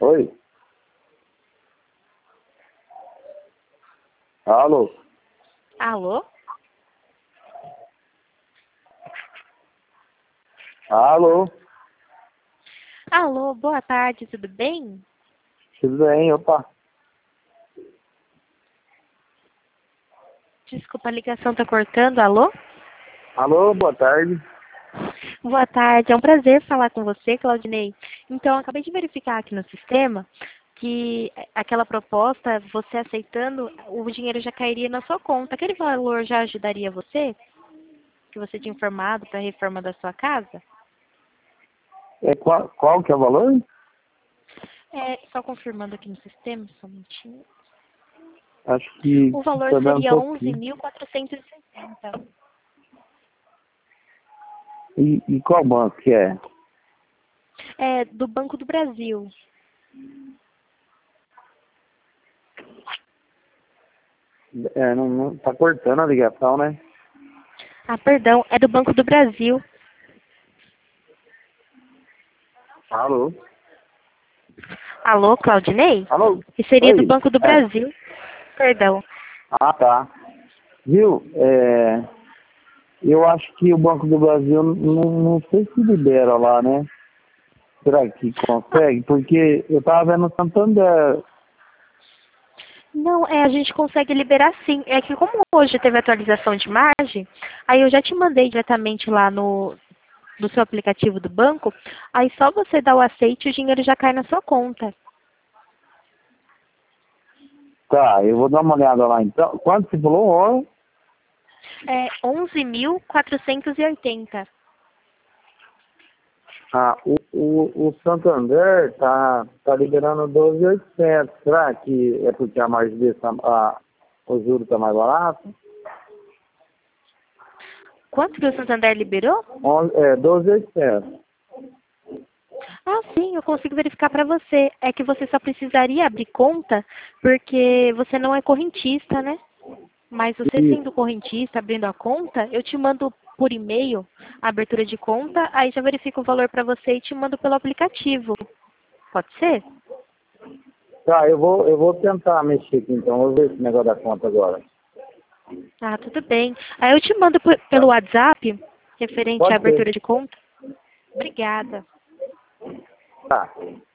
Oi? Alô? Alô? Alô? Alô, boa tarde, tudo bem? Tudo bem? Opa. Desculpa, a ligação tá cortando. Alô? Alô, boa tarde. Boa tarde, é um prazer falar com você, Claudinei. Então, eu acabei de verificar aqui no sistema que aquela proposta, você aceitando, o dinheiro já cairia na sua conta. Aquele valor já ajudaria você? Que você tinha informado para a reforma da sua casa? Qual que é o valor? Só confirmando aqui no sistema, só um minutinho. Acho que O valor tá dando um seria pouquinho. 11.460. E qual banco que é? É do Banco do Brasil. Não tá cortando a ligação, né? Ah, perdão, é do Banco do Brasil. Alô? Alô, Claudinei? Alô? Que seria do Oi? Banco do Brasil. Perdão. Ah, tá. Viu? Eu acho que o Banco do Brasil não sei se libera lá, né? Será que consegue? Porque eu tava vendo o Santander. Não, a gente consegue liberar sim. É que como hoje teve atualização de margem, aí eu já te mandei diretamente lá no seu aplicativo do banco, aí só você dá o aceite e o dinheiro já cai na sua conta. Tá, eu vou dar uma olhada lá então. Quanto você falou? Ó? É 11.480. Ah, o Santander tá liberando 12.800. Será que é porque a margem desse, o juro tá mais barato? Quanto que o Santander liberou? 12.800. Ah, sim, eu consigo verificar para você. É que você só precisaria abrir conta porque você não é correntista, né? Mas você sendo Isso. correntista, abrindo a conta, eu te mando por e-mail a abertura de conta, aí já verifico o valor para você e te mando pelo aplicativo. Pode ser? Tá, eu vou tentar mexer aqui então. Vou ver esse negócio da conta agora. Ah, tudo bem. Aí eu te mando pelo Tá? WhatsApp, referente à Pode ser. abertura de conta. Obrigada. Tá.